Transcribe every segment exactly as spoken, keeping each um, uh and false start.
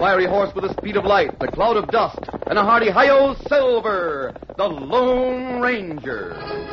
fiery horse with the speed of light, the cloud of dust, and a hearty hi-yo Silver, the Lone Ranger.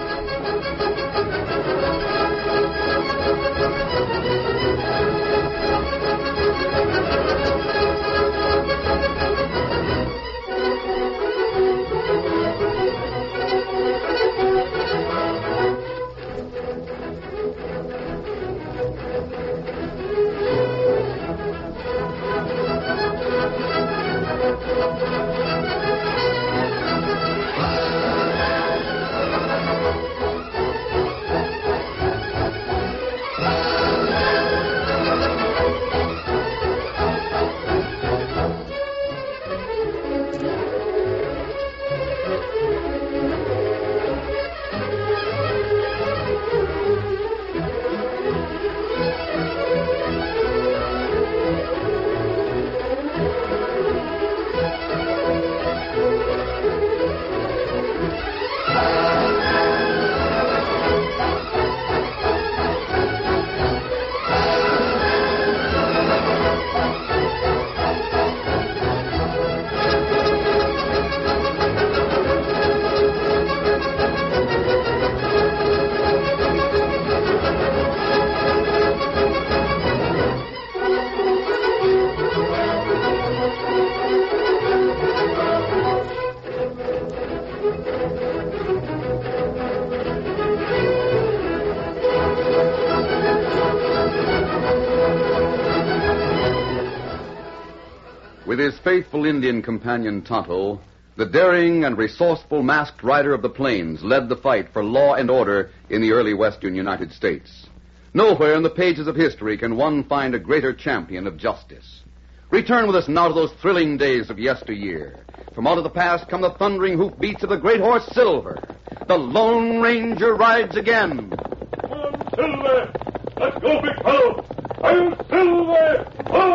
With his faithful Indian companion Tonto, the daring and resourceful masked rider of the plains led the fight for law and order in the early western United States. Nowhere in the pages of history can one find a greater champion of justice. Return with us now to those thrilling days of yesteryear. From out of the past come the thundering hoofbeats of the great horse Silver. The Lone Ranger rides again. Come on, Silver! Let's go, big fellow! I'm Silver!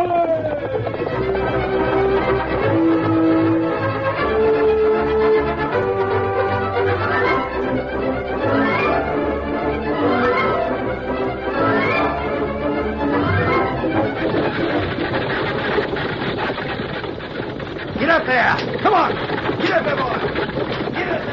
Away! Get up there! Come on! Get up there, boy! Get up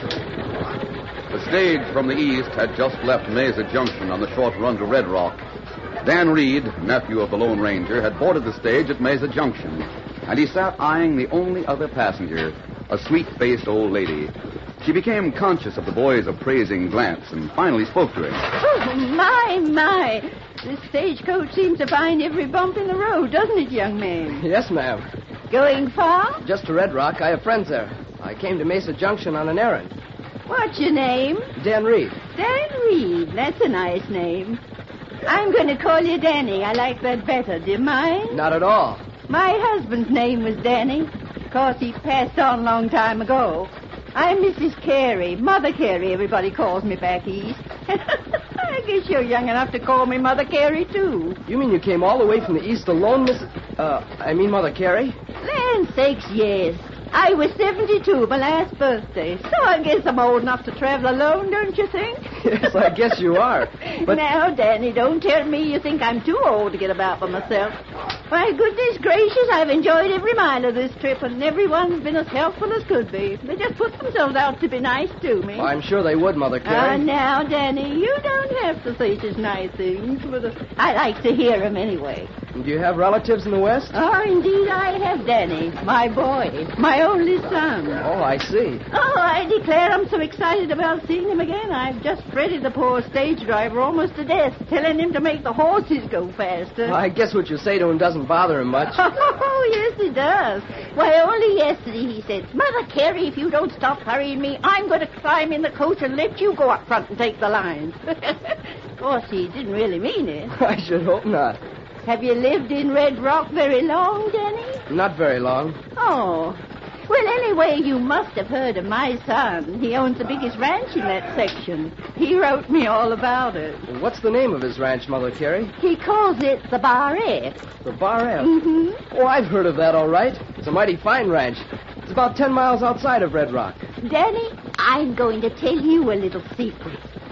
there! The stage from the east had just left Mesa Junction on the short run to Red Rock. Dan Reed, nephew of the Lone Ranger, had boarded the stage at Mesa Junction, and he sat eyeing the only other passenger, a sweet-faced old lady. She became conscious of the boy's appraising glance and finally spoke to him. Oh, my, my. This stagecoach seems to find every bump in the road, doesn't it, young man? Yes, ma'am. Going far? Just to Red Rock. I have friends there. I came to Mesa Junction on an errand. What's your name? Dan Reed. Dan Reed. That's a nice name. I'm going to call you Danny. I like that better. Do you mind? Not at all. My husband's name was Danny. Of course, he passed on a long time ago. I'm Missus Carey. Mother Carey, everybody calls me back east. I guess you're young enough to call me Mother Carey, too. You mean you came all the way from the east alone, Missus Uh, I mean Mother Carey? Land sakes, yes. I was seventy-two, my last birthday. So I guess I'm old enough to travel alone, don't you think? Yes, I guess you are. But Now, Danny, don't tell me you think I'm too old to get about by myself. Why, goodness gracious, I've enjoyed every mile of this trip, and everyone's been as helpful as could be. They just put themselves out to be nice to me. Well, I'm sure they would, Mother Ah, Carey. now, Danny, you don't have to say such nice things, but uh, I like to hear 'em anyway. Do you have relatives in the West? Oh, indeed I have, Danny. My boy. My only son. Oh, I see. Oh, I declare I'm so excited about seeing him again. I've just fretted the poor stage driver almost to death, telling him to make the horses go faster. Well, I guess what you say to him doesn't bother him much. Oh, yes, it does. Why, only yesterday he said, Mother Carey, if you don't stop hurrying me, I'm going to climb in the coach and let you go up front and take the lines. Of course, he didn't really mean it. I should hope not. Have you lived in Red Rock very long, Danny? Not very long. Oh. Well, anyway, you must have heard of my son. He owns the biggest ranch in that section. He wrote me all about it. What's the name of his ranch, Mother Carey? He calls it the Bar F. The Bar F. Mm-hmm. Oh, I've heard of that, all right. It's a mighty fine ranch. It's about ten miles outside of Red Rock. Danny, I'm going to tell you a little secret.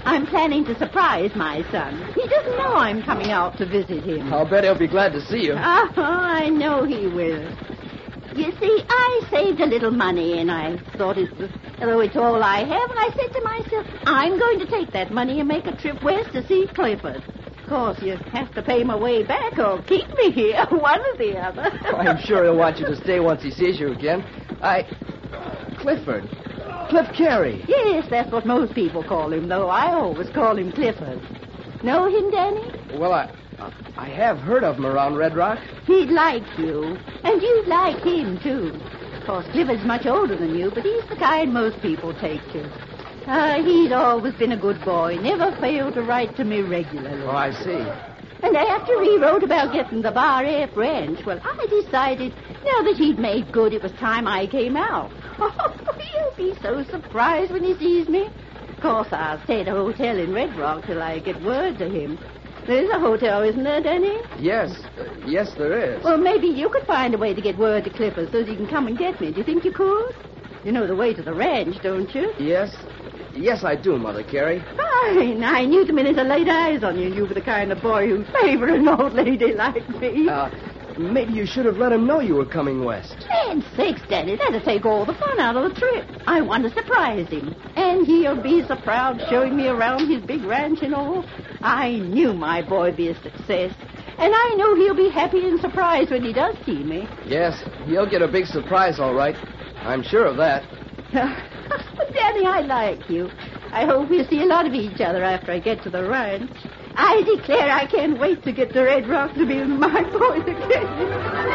I'm planning to surprise my son. He doesn't know I'm coming out to visit him. I'll bet he'll be glad to see you. Oh, I know he will. You see, I saved a little money, and I thought it was, although it's all I have, and I said to myself, I'm going to take that money and make a trip west to see Clifford. Of course, you have to pay my way back or keep me here, one or the other. I'm sure he'll want you to stay once he sees you again. I... Clifford. Cliff Carey. Yes, that's what most people call him, though I always call him Clifford. Know him, Danny? Well, I... I have heard of him around Red Rock. He'd like you, and you'd like him, too. Of course, Clifford's much older than you, but he's the kind most people take to. Uh, he's always been a good boy, never failed to write to me regularly. Oh, I see. And after he wrote about getting the Bar F ranch, well, I decided, now that he'd made good, it was time I came out. Oh, he'll be so surprised when he sees me. Of course, I'll stay at a hotel in Red Rock till I get word to him. There's a hotel, isn't there, Danny? Yes. Uh, yes, there is. Well, maybe you could find a way to get word to Clifford so that he can come and get me. Do you think you could? You know the way to the ranch, don't you? Yes. Yes, I do, Mother Carey. Fine. I knew the minute I laid eyes on you, you were the kind of boy who'd favor an old lady like me. Uh, maybe you should have let him know you were coming west. Land's sakes, Daddy, that'd take all the fun out of the trip. I want to surprise him. And he'll be so proud showing me around his big ranch and all. I knew my boy'd be a success. And I know he'll be happy and surprised when he does see me. Yes, he'll get a big surprise, all right. I'm sure of that. Danny, I like you. I hope we'll see a lot of each other after I get to the ranch. I declare I can't wait to get to Red Rock to be with my boys again.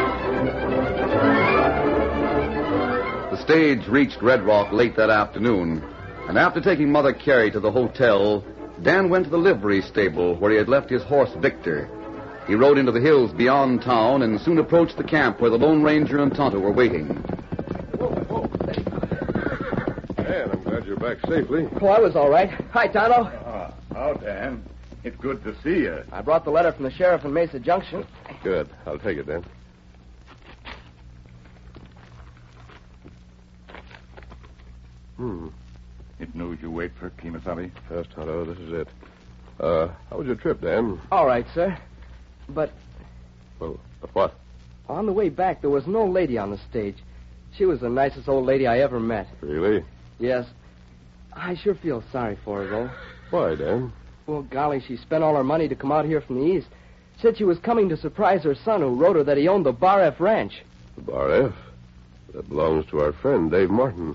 The stage reached Red Rock late that afternoon, and after taking Mother Carey to the hotel, Dan went to the livery stable where he had left his horse Victor. He rode into the hills beyond town and soon approached the camp where the Lone Ranger and Tonto were waiting. Whoa, whoa. Dan, I'm glad you're back safely. Oh, I was all right. Hi, Tonto. Ah, how, Dan? It's good to see you. I brought the letter from the sheriff in Mesa Junction. Good. I'll take it, Dan. Hmm. It knows you wait for Kemosabe? Yes, Tonto, this is it. Uh, how was your trip, Dan? All right, sir. But Well, but what? on the way back, there was an old lady on the stage. She was the nicest old lady I ever met. Really? Yes. I sure feel sorry for her, though. Why, Dan? Well, golly, she spent all her money to come out here from the east. Said she was coming to surprise her son, who wrote her that he owned the Bar F ranch. The Bar F? That belongs to our friend, Dave Martin.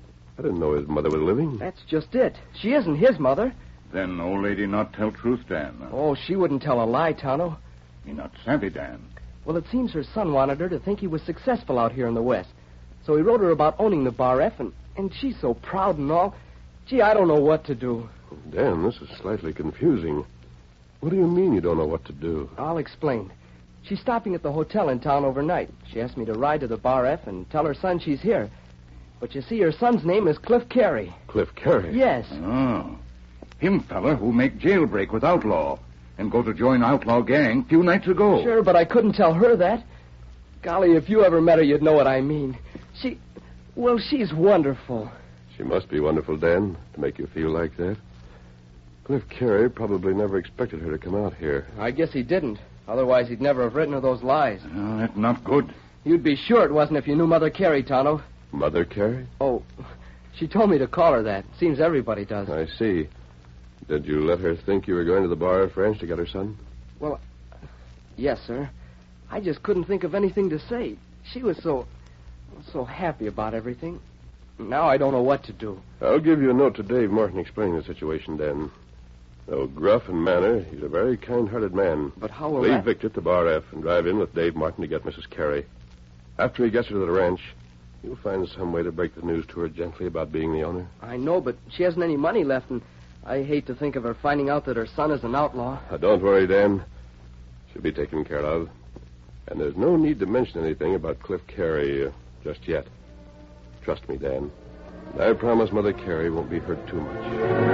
I didn't know his mother was living. That's just it. She isn't his mother. Then old lady not tell truth, Dan. Oh, she wouldn't tell a lie, Tonto. He not savvy, Dan. Well, it seems her son wanted her to think he was successful out here in the West. So he wrote her about owning the Bar F, and, and she's so proud and all. Gee, I don't know what to do. Dan, this is slightly confusing. What do you mean you don't know what to do? I'll explain. She's stopping at the hotel in town overnight. She asked me to ride to the Bar F and tell her son she's here. But you see, her son's name is Cliff Carey. Cliff Carey? Yes. Oh. Him feller who make jailbreak with outlaw and go to join outlaw gang few nights ago. Sure, but I couldn't tell her that. Golly, if you ever met her, you'd know what I mean. She, well, she's wonderful. She must be wonderful, Dan, to make you feel like that. Cliff Carey probably never expected her to come out here. I guess he didn't. Otherwise, he'd never have written her those lies. Oh, that's not good. You'd be sure it wasn't if you knew Mother Carey, Tonto. Mother Carey? Oh, she told me to call her that. Seems everybody does. I see. Did you let her think you were going to the Bar F ranch to get her son? Well, yes, sir. I just couldn't think of anything to say. She was so, so happy about everything. Now I don't know what to do. I'll give you a note to Dave Martin explaining the situation, Dan. Though gruff in manner, he's a very kind-hearted man. But how will Leave that... Victor at the Bar F and drive in with Dave Martin to get Missus Carey. After he gets her to the ranch, you'll find some way to break the news to her gently about being the owner. I know, but she hasn't any money left, and I hate to think of her finding out that her son is an outlaw. Now, don't worry, Dan. She'll be taken care of. And there's no need to mention anything about Cliff Carey uh, just yet. Trust me, Dan. And I promise Mother Carey won't be hurt too much.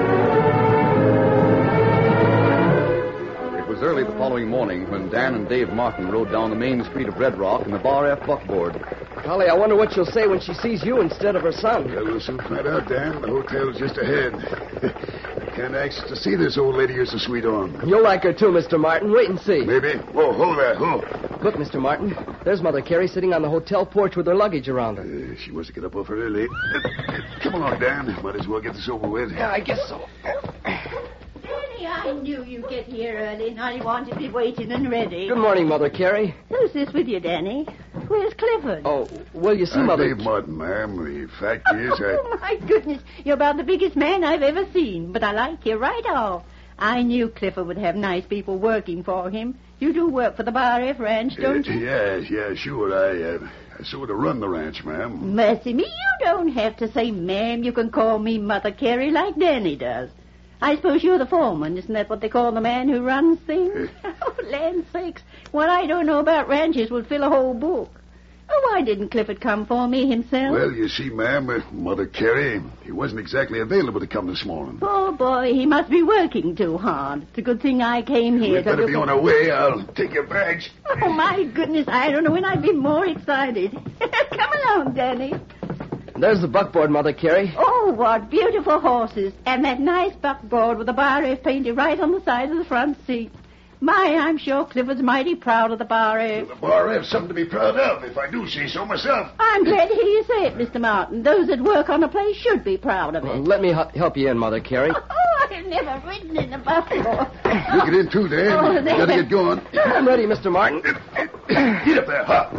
It was early the following morning when Dan and Dave Martin rode down the main street of Red Rock in the Bar F buckboard. Golly, I wonder what she'll say when she sees you instead of her son. Well, we'll soon find out, Dan. The hotel's just ahead. Can't ask to see this old lady you're so sweet on. You'll like her too, Mister Martin. Wait and see. Maybe. Whoa, hold there. Who? Look, Mister Martin. There's Mother Carey sitting on the hotel porch with her luggage around her. Uh, she wants to get up off her early. Uh, come along, Dan. Might as well get this over with. Yeah, I guess so. Danny, I knew you'd get here early, and I wanted to be waiting and ready. Good morning, Mother Carey. Who's this with you, Danny? Where's Clifford? Oh, well, you see, I'm Mother... Dave Martin, ma'am. The fact is, I... Oh, my goodness. You're about the biggest man I've ever seen, but I like you right off. I knew Clifford would have nice people working for him. You do work for the Bar F Ranch, don't uh, you? Yes, yeah, sure. I, uh, I sort of run the ranch, ma'am. Mercy me, you don't have to say ma'am. You can call me Mother Carey like Danny does. I suppose you're the foreman. Isn't that what they call the man who runs things? Oh, land sakes. What I don't know about ranches would fill a whole book. Oh, why didn't Clifford come for me himself? Well, you see, ma'am, uh, Mother Carey, he wasn't exactly available to come this morning. Poor boy, he must be working too hard. It's a good thing I came here. We'd better be on our way. I'll take your bags. Oh, my goodness, I don't know when I've been more excited. Come along, Danny. There's the buckboard, Mother Carey. Oh, what beautiful horses. And that nice buckboard with the Bar F painted right on the side of the front seat. My, I'm sure Clifford's mighty proud of the Bar F. The Bar F's something to be proud of, if I do say so myself. I'm glad to hear you say it, Mister Martin. Those that work on a place should be proud of it. Well, let me h- help you in, Mother Carey. Oh, I've never ridden in a buckboard. You get in too, Dan. Oh, You there. gotta get going. I'm ready, Mister Martin. Get up there, hop.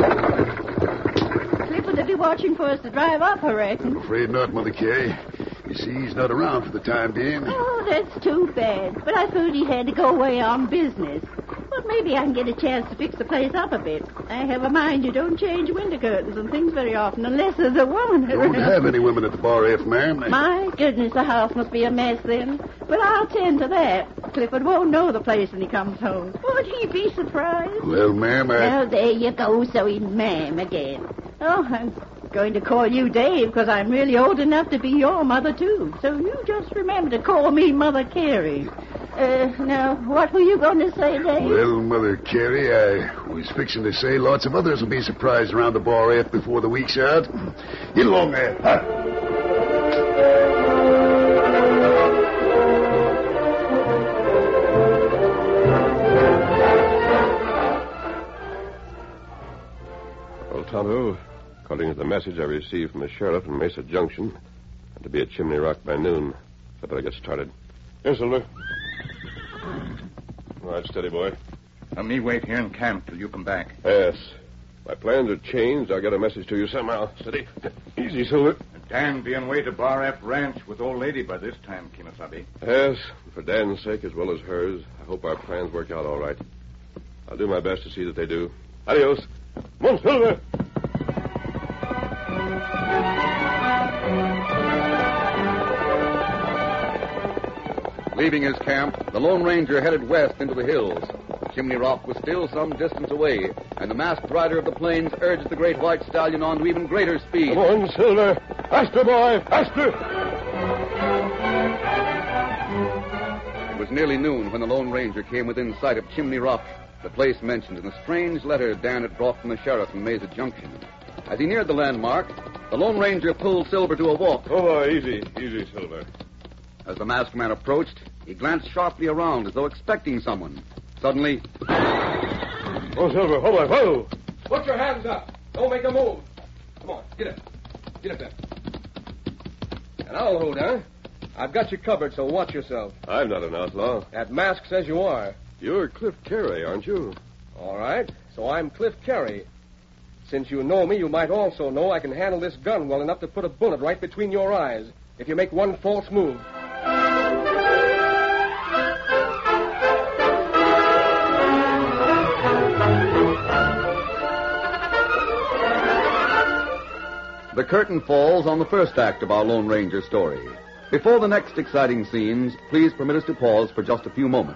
Clifford will be watching for us to drive up, I reckon. I'm afraid not, Mother Carey. You see, he's not around for the time being. Oh, that's too bad. But I thought he had to go away on business. But maybe I can get a chance to fix the place up a bit. I have a mind you don't change window curtains and things very often unless there's a woman Don't around. have any women at the Bar F, ma'am. My goodness, the house must be a mess then. But I'll tend to that. Clifford won't know the place when he comes home. Would he be surprised? Well, ma'am, I... Well, there you go, so he's ma'am again. Oh, I'm going to call you Dave because I'm really old enough to be your mother, too. So you just remember to call me Mother Carey. Uh, now, what were you going to say, Dave? Well, Mother Carey, I was fixing to say lots of others will be surprised around the Bar F before the week's out. Get along there. Huh? Well, Tonto, according to the message I received from the sheriff in Mesa Junction, I'm to be at Chimney Rock by noon. I better get started. Here, Silver. All right, steady, boy. Let me wait here in camp till you come back. Yes. My plans are changed. I'll get a message to you somehow. Steady. Easy, Silver. Dan be on way to Bar F Ranch with old lady by this time, Kimasabi. Yes, for Dan's sake as well as hers, I hope our plans work out all right. I'll do my best to see that they do. Adios. Come on, Silver. Leaving his camp, the Lone Ranger headed west into the hills. Chimney Rock was still some distance away, and the masked rider of the plains urged the great white stallion on to even greater speed. Come on, Silver. Faster, boy. Faster. It was nearly noon when the Lone Ranger came within sight of Chimney Rock, the place mentioned in the strange letter Dan had brought from the sheriff in Mesa Junction. As he neared the landmark, the Lone Ranger pulled Silver to a walk. Oh, boy, easy. Easy, Silver. As the masked man approached, he glanced sharply around as though expecting someone. Suddenly, Oh, Silver. Oh, boy. Whoa. Put your hands up. Don't make a move. Come on, get up. Get up there. And I'll hold, huh? I've got you covered, so watch yourself. I'm not an outlaw. That mask says you are. You're Cliff Carey, aren't you? All right, so I'm Cliff Carey. Since you know me, you might also know I can handle this gun well enough to put a bullet right between your eyes if you make one false move. the curtain falls on the first act of our Lone Ranger story. Before the next exciting scenes, please permit us to pause for just a few moments.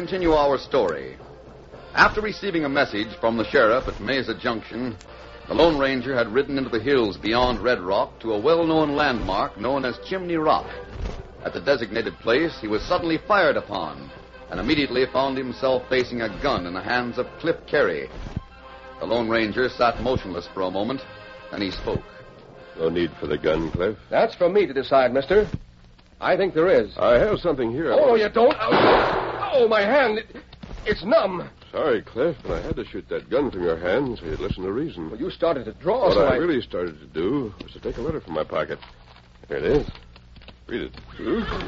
continue our story. After receiving a message from the sheriff at Mesa Junction, the Lone Ranger had ridden into the hills beyond Red Rock to a well-known landmark known as Chimney Rock. At the designated place, he was suddenly fired upon and immediately found himself facing a gun in the hands of Cliff Carey. The Lone Ranger sat motionless for a moment, then he spoke. No need for the gun, Cliff. That's for me to decide, mister. I think there is. I have something here. Oh, you don't? Oh, my hand. It, it's numb. Sorry, Cliff, but I had to shoot that gun from your hand so you'd listen to reason. Well, you started to draw, What so I I... really started to do was to take a letter from my pocket. Here it is. Read it. Hmm?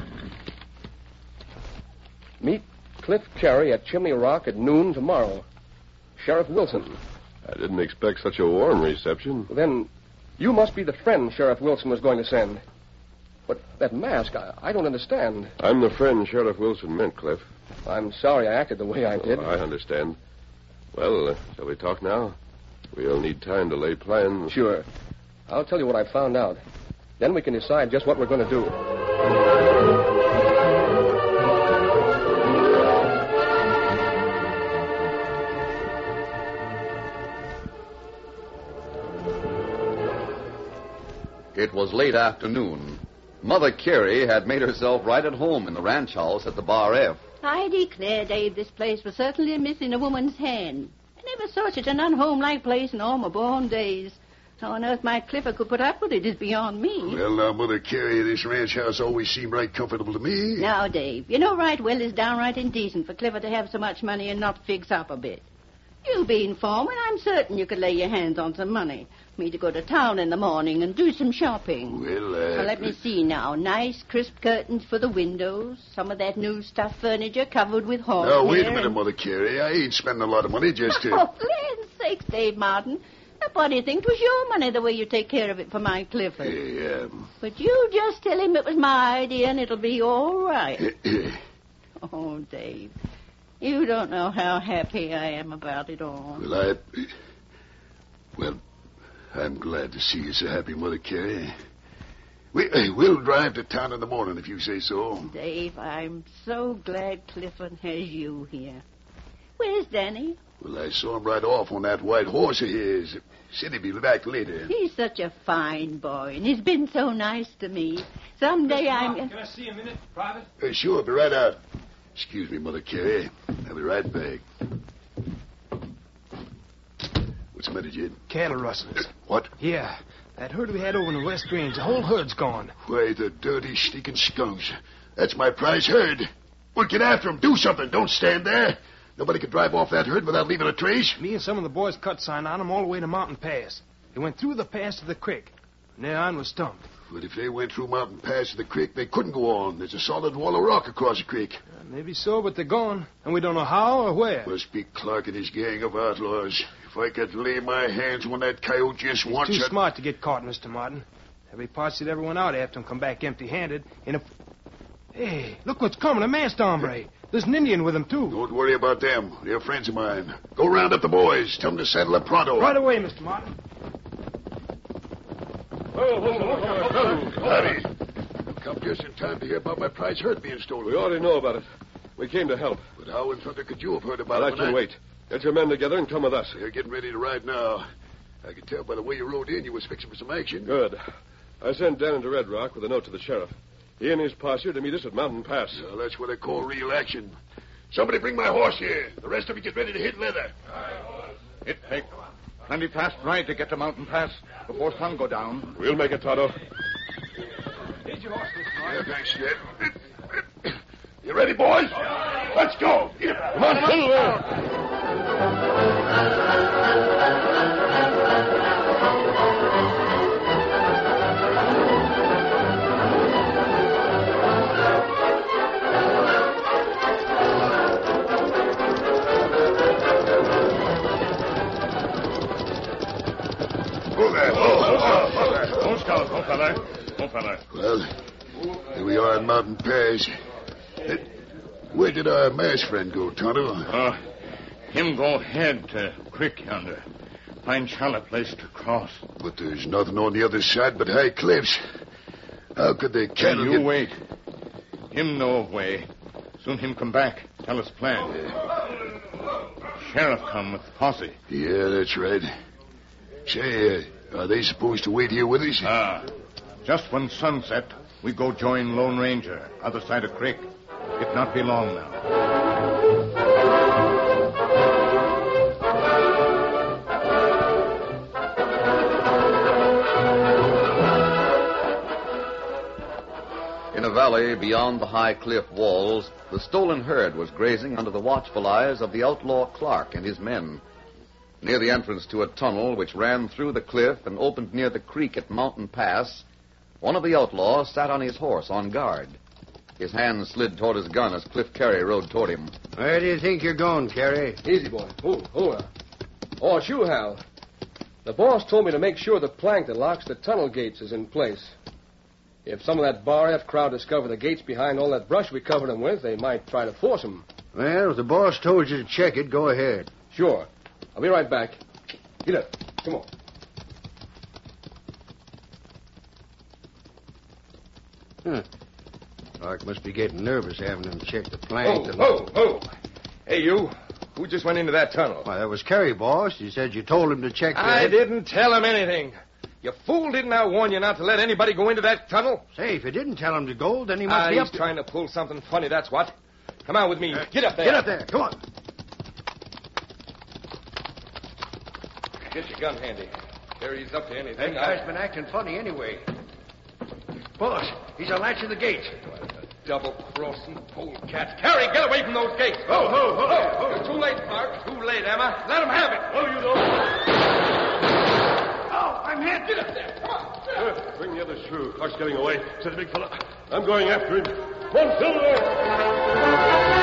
Meet Cliff Carey at Chimney Rock at noon tomorrow. Sheriff Wilson. I didn't expect such a warm reception. Well, then, you must be the friend Sheriff Wilson was going to send. But that mask, I, I don't understand. I'm the friend Sheriff Wilson meant, Cliff. I'm sorry I acted the way I did. Oh, I understand. Well, uh, shall we talk now? We'll need time to lay plans. Sure. I'll tell you what I found out. Then we can decide just what we're going to do. It was late afternoon. Mother Carey had made herself right at home in the ranch house at the Bar F. I declare, Dave, this place was certainly missing a woman's hand. I never saw such an unhomelike place in all my born days. How on earth my Clifford could put up with it is beyond me. Well, now, Mother Carey, this ranch house always seemed right comfortable to me. Now, Dave, you know right well it's downright indecent for Clifford to have so much money and not fix up a bit. You being foreman, I'm certain you could lay your hands on some money. Me to go to town in the morning and do some shopping. Well, uh... Now, let me see now. Nice, crisp curtains for the windows. Some of that new stuffed furniture covered with horsehair. Now, wait a minute, and... Mother Carey. I ain't spending a lot of money just to... Oh, land's sakes, Dave Martin. Nobody think it was your money the way you take care of it for my Clifford. Hey, um... But you just tell him it was my idea and it'll be all right. Oh, Dave, you don't know how happy I am about it all. Well, I... Well, I'm glad to see you so happy, Mother Carey. We, hey, we'll drive to town in the morning if you say so. Dave, I'm so glad Clifford has you here. Where's Danny? Well, I saw him ride off on that white horse of his. Said he'd be back later. He's such a fine boy, and he's been so nice to me. Someday I'm... Can I see a minute, Private? Uh, sure, be right out. Excuse me, Mother Carey. I'll be right back. What's the matter, Jed? Cattle rustlers. What? Yeah. That herd we had over in the West Range, the whole herd's gone. Why, the dirty, stinking skunks. That's my prize herd. Well, get after them. Do something. Don't stand there. Nobody could drive off that herd without leaving a trace. Me and some of the boys cut sign on them all the way to Mountain Pass. They went through the pass to the creek. From there on was stumped. But if they went through Mountain Pass to the creek, they couldn't go on. There's a solid wall of rock across the creek. Uh, maybe so, but they're gone. And we don't know how or where. Must be Clark and his gang of outlaws. If I could lay my hands on that coyote just once... He's too I'd... smart to get caught, Mister Martin. Every posse that ever went out after him come back empty-handed. In a... Hey, look what's coming. A masked hombre. There's an Indian with him, too. Don't worry about them. They're friends of mine. Go round up the boys. Tell them to saddle up pronto. Right away, Mister Martin. Howdy. Come just in time to hear about my prize herd being stolen. We already know about it. We came to help. But how in thunder could you have heard about I'll it? let when you I- wait. Get your men together and come with us. They're getting ready to ride now. I could tell by the way you rode in you was fixing for some action. Good. I sent Dan into Red Rock with a note to the sheriff. He and his posse are to meet us at Mountain Pass. Well, that's what I call real action. Somebody bring my horse here. The rest of you get ready to hit leather. It takes plenty fast ride to get to Mountain Pass before sun go down. We'll make it, Tonto. Here's your horse, Mister Yeah, Martin. thanks, Jed. You ready, boys? Let's go. Come on, Silver. Go there. Oh, oh, oh, there. Don't scout, don't fella. Don't fella. Well, here we are in Mountain Pass. Uh, Where did our masked friend go, Tonto? Uh, him go head to creek yonder. Find shallow place to cross. But there's nothing on the other side but high cliffs. How could the cattle Can you get... wait? Him know way. Soon him come back. Tell us plan. Sheriff come with posse. Yeah, that's right. Say, uh, are they supposed to wait here with us? Ah. Just when sunset, we go join Lone Ranger, other side of creek. It not be long now. In a valley beyond the high cliff walls, the stolen herd was grazing under the watchful eyes of the outlaw Clark and his men. Near the entrance to a tunnel which ran through the cliff and opened near the creek at Mountain Pass, one of the outlaws sat on his horse on guard. His hand slid toward his gun as Cliff Carey rode toward him. Where do you think you're going, Carey? Easy, boy. Oh, oh, oh, sure, Hal. The boss told me to make sure the plank that locks the tunnel gates is in place. If some of that Bar F crowd discover the gates behind all that brush we covered them with, they might try to force them. Well, if the boss told you to check it, go ahead. Sure. I'll be right back. Get up. Come on. Huh. Clark must be getting nervous having them check the plank. Oh, oh, oh. Hey, you. Who just went into that tunnel? Why, that was Carey, boss. You said you told him to check the... I didn't tell him anything. You fool, didn't I warn you not to let anybody go into that tunnel? Say, if you didn't tell him to go, then he must Ah, be he's up to... trying to pull something funny, that's what. Come on with me. Uh, Get up there. Get up there. Come on. Get your gun handy. Carey's up to anything. That guy's been acting funny anyway. Boss, he's unlatching the gates. Double-crossing polecats. Carey, get away from those gates. Ho, ho, ho, ho, ho. You're too late, Clark. Too late, Emma. Let him have it. Oh, you don't. Oh, I'm hit. Get up there. Come on. Uh, bring the others through. Clark's getting away, said the big fella. I'm going after him. Come on, Silver!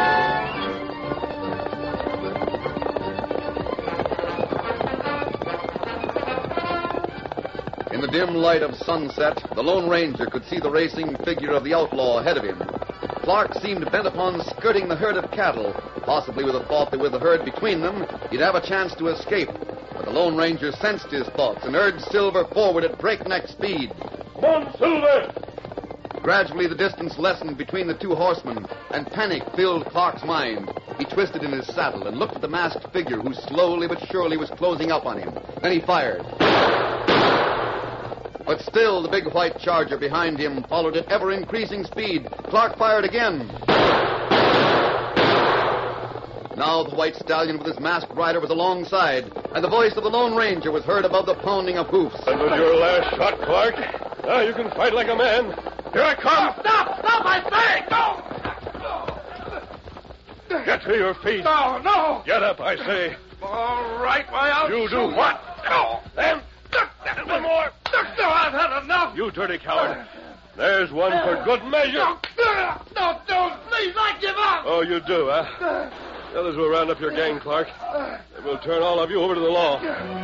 In the dim light of sunset, the Lone Ranger could see the racing figure of the outlaw ahead of him. Clark seemed bent upon skirting the herd of cattle, possibly with the thought that with the herd between them, he'd have a chance to escape. But the Lone Ranger sensed his thoughts and urged Silver forward at breakneck speed. Come on, Silver! Gradually, the distance lessened between the two horsemen, and panic filled Clark's mind. He twisted in his saddle and looked at the masked figure who slowly but surely was closing up on him. Then he fired. But still, the big white charger behind him followed at ever-increasing speed. Clark fired again. Now the white stallion with his masked rider was alongside, and the voice of the Lone Ranger was heard above the pounding of hoofs. That was your last shot, Clark. Now you can fight like a man. Here I come. Stop! Stop, I say! Get to your feet. No, no! Get up, I say. All right, why, I'll You do shoot. what? No! Then, And one more! No, I've had enough! you dirty coward. There's one for good measure. No, no, don't! Please, I give up! Oh, you do, huh? The others will round up your gang, Clark. And we'll turn all of you over to the law.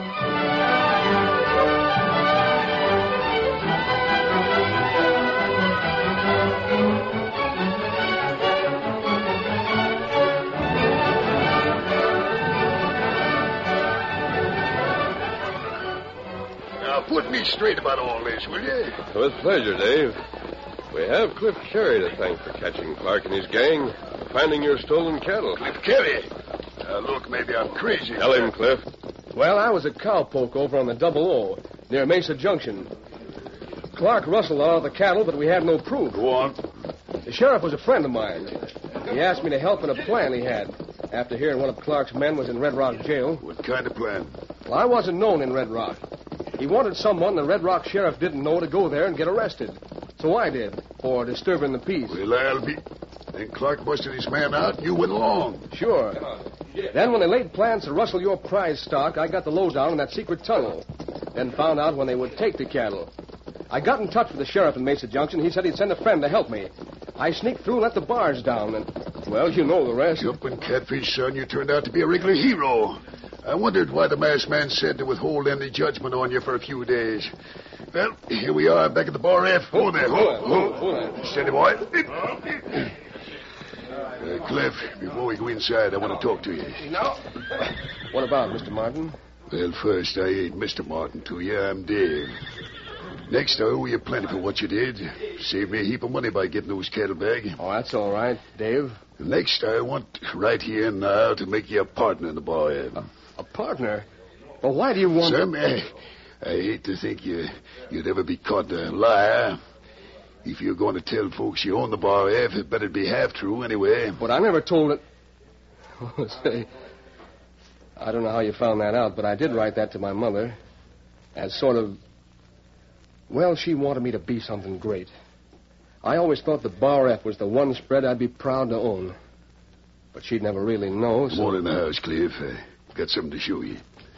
Now, put me straight about all this, will you? With pleasure, Dave. We have Cliff Carey to thank for catching Clark and his gang, finding your stolen cattle. Cliff Carey. Now, look, maybe I'm crazy. Tell him, Cliff. Well, I was a cowpoke over on the Double O, near Mesa Junction. Clark rustled all the cattle, but we had no proof. Go on. The sheriff was a friend of mine. He asked me to help in a plan he had, after hearing one of Clark's men was in Red Rock jail. What kind of plan? Well, I wasn't known in Red Rock. He wanted someone the Red Rock sheriff didn't know to go there and get arrested. So I did, for disturbing the peace. Well, I'll be... Then Clark busted his man out and you went along. Sure. Then when they laid plans to rustle your prize stock, I got the lowdown in that secret tunnel. Then found out when they would take the cattle. I got in touch with the sheriff in Mesa Junction. He said he'd send a friend to help me. I sneaked through and let the bars down, and, well, you know the rest. Jumping catfish, son, you turned out to be a regular hero. I wondered why the masked man said to withhold any judgment on you for a few days. Well, here we are, back at the Bar F. Hold there. Hold, hold. hold. Steady, boy. Uh, Cliff, before we go inside, I want to talk to you. No? What about, Mister Martin? Well, first, I ain't Mister Martin to you. I'm Dave. Next, I owe you plenty for what you did. Saved me a heap of money by getting those cattle back. Oh, that's all right, Dave. Next, I want right here and now to make you a partner in the bar. A, a partner? Well, why do you want... Sam, I, I hate to think you, you'd ever be caught a liar. If you're going to tell folks you own the Bar F, it better be half true anyway. But I never told it... Oh, say, I don't know how you found that out, but I did write that to my mother as sort of... Well, she wanted me to be something great. I always thought the Bar F was the one spread I'd be proud to own. But she'd never really know, so... More in the house, Cliff. I've got something to show you.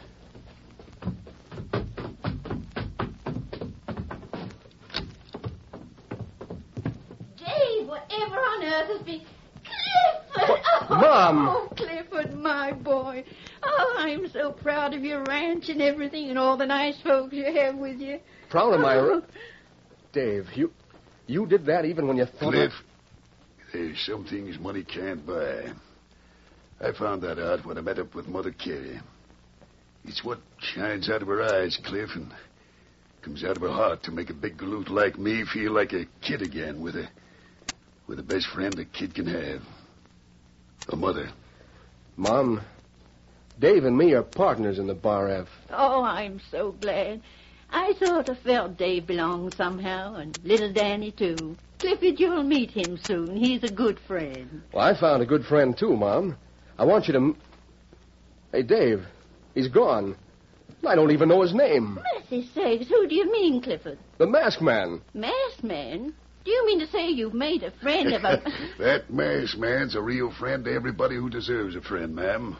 Dave, whatever on earth has been... Clifford! What? Oh, Mom! Oh, Clifford, my boy. Oh, I'm so proud of your ranch and everything and all the nice folks you have with you. Proud of my... Dave, you... You did that even when you thought... Cliff, there's some things money can't buy. I found that out when I met up with Mother Carey. It's what shines out of her eyes, Cliff, and comes out of her heart to make a big galoot like me feel like a kid again with a... with the best friend a kid can have. A mother. Mom, Dave and me are partners in the Bar F. Oh, I'm so glad. I sort of felt Dave belonged somehow, and little Danny, too. Clifford, you'll meet him soon. He's a good friend. Well, I found a good friend, too, Mom. I want you to... m- Hey, Dave, he's gone. I don't even know his name. Mercy sakes, who do you mean, Clifford? The Masked Man. Masked Man? Do you mean to say you've made a friend of a... That masked man's a real friend to everybody who deserves a friend, ma'am.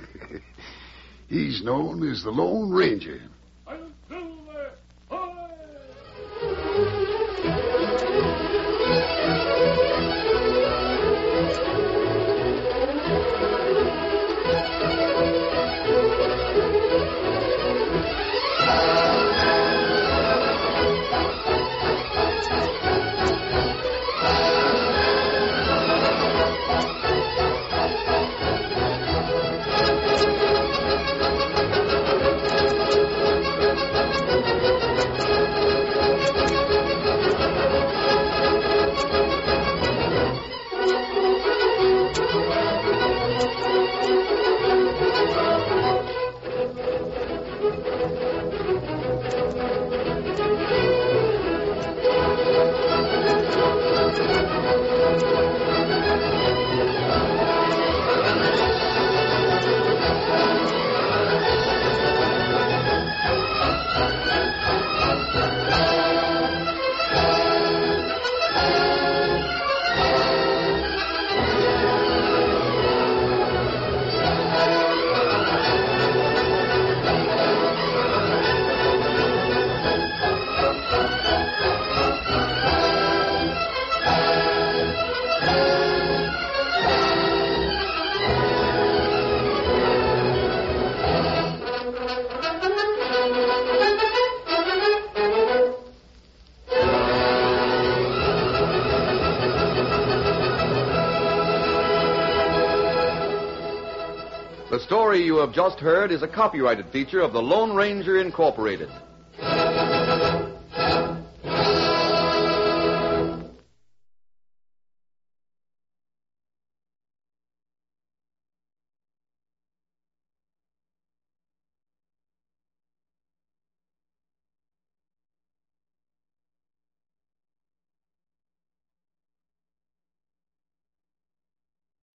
He's known as the Lone Ranger. The story you have just heard is a copyrighted feature of the Lone Ranger Incorporated.